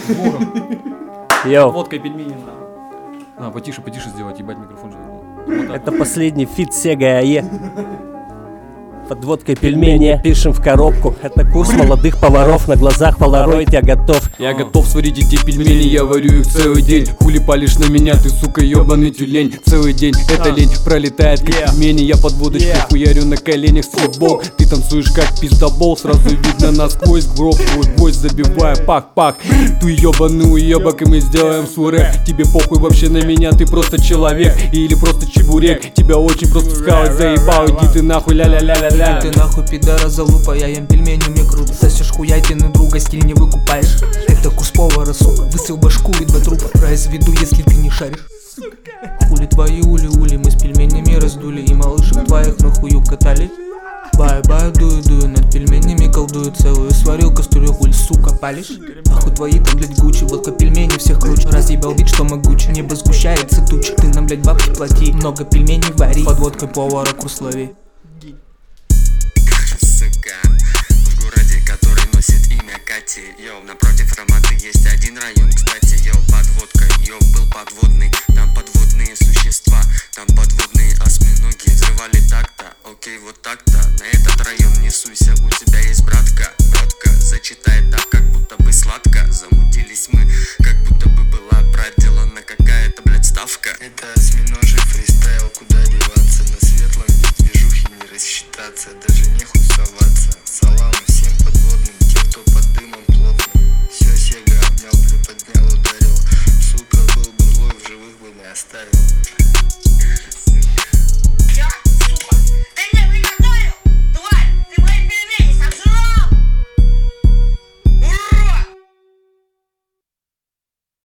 Йоу. Водка и пельмени. Потише сделать, ебать микрофон же. Вот Это последний фит Сега АЕ. Под водкой пельмени пишем в коробку. Это курс молодых поваров. На глазах полароид, я готов. Я готов сварить эти пельмени, я варю их целый день. Хули палишь на меня, ты, сука, ебаный тюлень. Целый день эта лень пролетает как пельмени. Я под водочкой хуярю на коленях футбол. Ты танцуешь как пиздобол, сразу видно насквозь. Гроб твой гвоздь забиваю, пах-пах. Ты ебаный уебок, и мы сделаем свой рэп. Тебе похуй вообще на меня, ты просто человек. Или просто чебурек, тебя очень просто схавать заебал. Иди ты нахуй, ля-ля-ля-ля-ля. Ты нахуй, пидора, залупа, я ем пельмени, мне круто. Сосешь хуятины друга, стиль не выкупаешь. Это курс повара, сука, высыл башку и 2 трупа. Произведу, если ты не шаришь. Хули твои ули-ули, мы с пельменями раздули. И малышек твоих на хую катали. Баю-баю, дую-дую, над пельменями колдую. Целую сварил кастрюлю, хуй, сука, палишь. Нахуй твои там, блядь, Гуччи, водка пельмени всех круче. Разъебал вид, что могучий, небо сгущается туча. Ты нам, блядь, бабки плати, много пельменей вари. Под водкой повара курс лови. В городе, который носит имя Кати. Йоу, напротив Роматы есть один район, кстати. Йоу, подводка, йоу, был подводный. Там подводные существа, там подводные осьминоги. Взрывали так-то, окей, вот так-то. На этот район не суйся, у тебя есть братка. Братка зачитает так, как будто бы сладко. Замутились мы